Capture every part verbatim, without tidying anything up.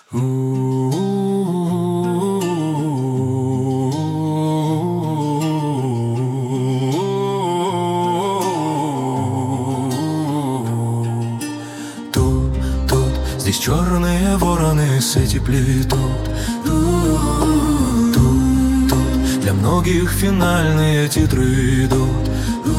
Тут, тут, здесь черные вороны сети плетут. Тут, тут, для многих финальные титры идут.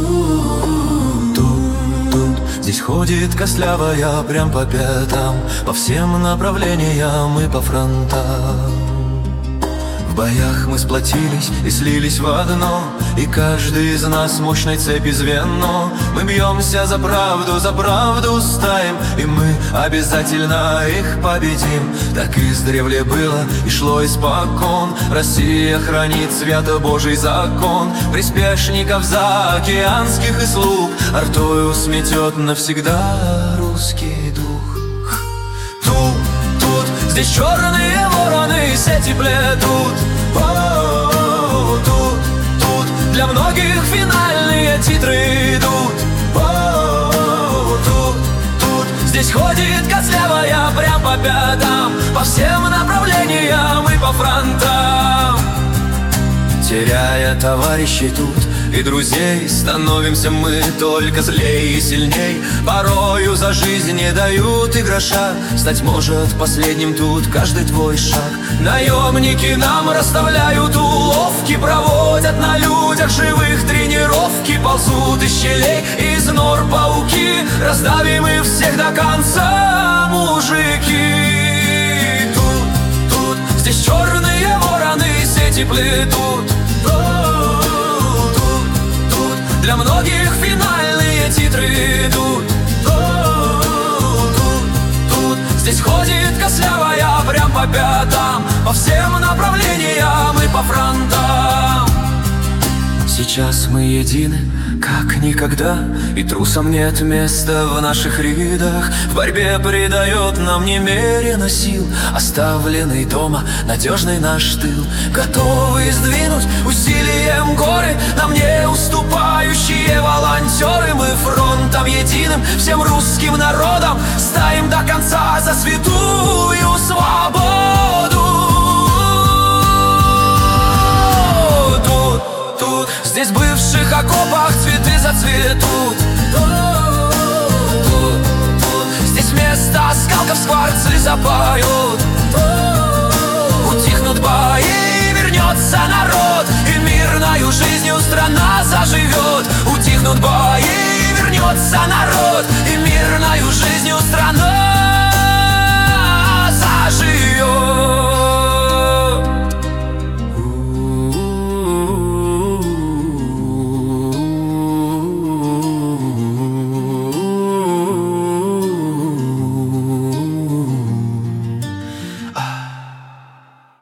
Тут, тут, здесь ходит костлявая прям по пятам, по всем направлениям и по фронтам. В боях мы сплотились и слились в одно, и каждый из нас мощной цепи звено. Мы бьемся за правду, за правду стаем, и мы обязательно их победим. Так издревле было и шло испокон. Россия хранит свято Божий закон. Приспешников заокеанских и слуг артою сметет навсегда русский дух. Тут, тут, здесь черные вороны сети плетут. О, тут, тут, для многих финальные титры идут. О, тут, тут, здесь ходит костлявая прям по пятам, по всем направлениям и по фронтам. Теряя товарищей тут и друзей, становимся мы только злей и сильней. Порою за жизнь не дают и гроша, стать может последним тут каждый твой шаг. Наемники нам расставляют уловки, проводят на людях живых тренировки. Ползут из щелей, из нор пауки, раздавим их всех до конца, мужики. Тут, тут, здесь черные вороны сети плетут. Для многих финальные титры идут. Тут, тут, тут, здесь ходит костлявая прям по пятам, по всем направлениям и по фронтам. Сейчас мы едины, как никогда, и трусам нет места в наших рядах. В борьбе придает нам немерено сил оставленный дома надежный наш тыл. Готовы сдвинуть усилием горы, нам не уступающие волонтеры. Мы фронтом единым, всем русским народом стоим до конца за святую свободу. Тут, тут, здесь в бывших окопах цветы зацветут. Тут, тут, здесь вместо оскалков скворцы запоют. Утихнут бои, вернется народ, и мирною жизнью страна заживет. Утихнут бои, вернется народ, и мирною жизнью страна